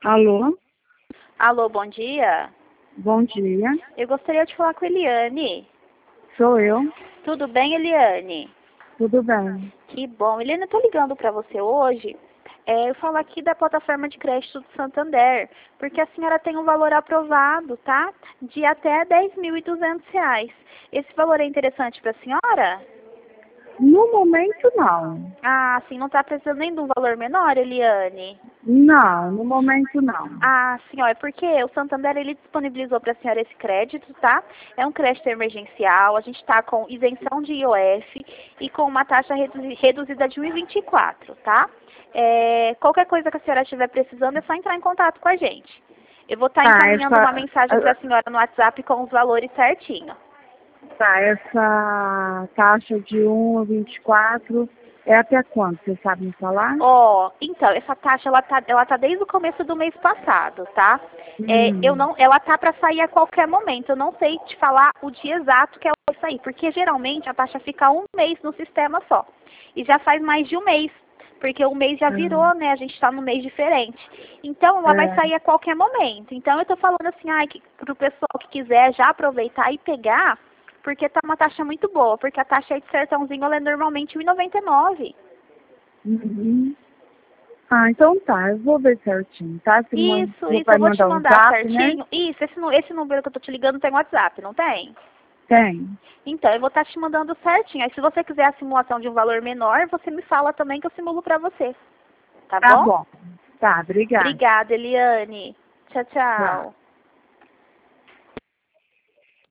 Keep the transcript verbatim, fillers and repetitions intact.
Alô, Alô, bom dia. bom dia. Eu gostaria de falar com a Eliane. Sou eu. Tudo bem, Eliane? Tudo bem? Que bom. Eliane, eu tô ligando para você hoje. É, eu falo aqui da plataforma de crédito do Santander, porque a senhora tem um valor aprovado, tá? De até dez mil e duzentos reais. Esse valor é interessante para a senhora? No momento, não. Ah, sim, não está precisando nem de um valor menor, Eliane? Não, no momento, não. Ah, sim, ó, é porque o Santander ele disponibilizou para a senhora esse crédito, tá? É um crédito emergencial, a gente está com isenção de I O F e com uma taxa reduzi- reduzida de um vírgula vinte e quatro, tá? É, qualquer coisa que a senhora estiver precisando é só entrar em contato com a gente. Eu vou estar Tá, encaminhando uma essa, mensagem para a senhora no WhatsApp com os valores certinho. tá, essa taxa de um a vinte e quatro é até quando? Você sabe me falar? Ó, então, essa taxa, ela tá, ela tá desde o começo do mês passado, tá? É, eu Hum, não, ela tá para sair a qualquer momento. Eu não sei te falar o dia exato que ela vai sair, porque geralmente a taxa fica um mês no sistema só. E já faz mais de um mês, porque o mês já virou, né? A gente tá num mês diferente. Então, ela vai é, sair a qualquer momento. Então, eu tô falando assim, ai, que, pro pessoal que quiser já aproveitar e pegar, porque tá uma taxa muito boa, porque a taxa aí de sertãozinho, ela é normalmente um e noventa e nove. uhum. Ah, então tá, eu vou ver certinho, tá? Você man- Isso, você isso, vai eu vou te mandar um mandar zap, né? certinho. Isso, esse, nu- esse número que eu tô te ligando tem WhatsApp, não tem? Tem. Então, eu vou estar te mandando certinho. Aí, se você quiser a simulação de um valor menor, você me fala também que eu simulo pra você. Tá Tá bom? bom. Tá, obrigada. Obrigada, Eliane. Tchau, Tchau. tchau.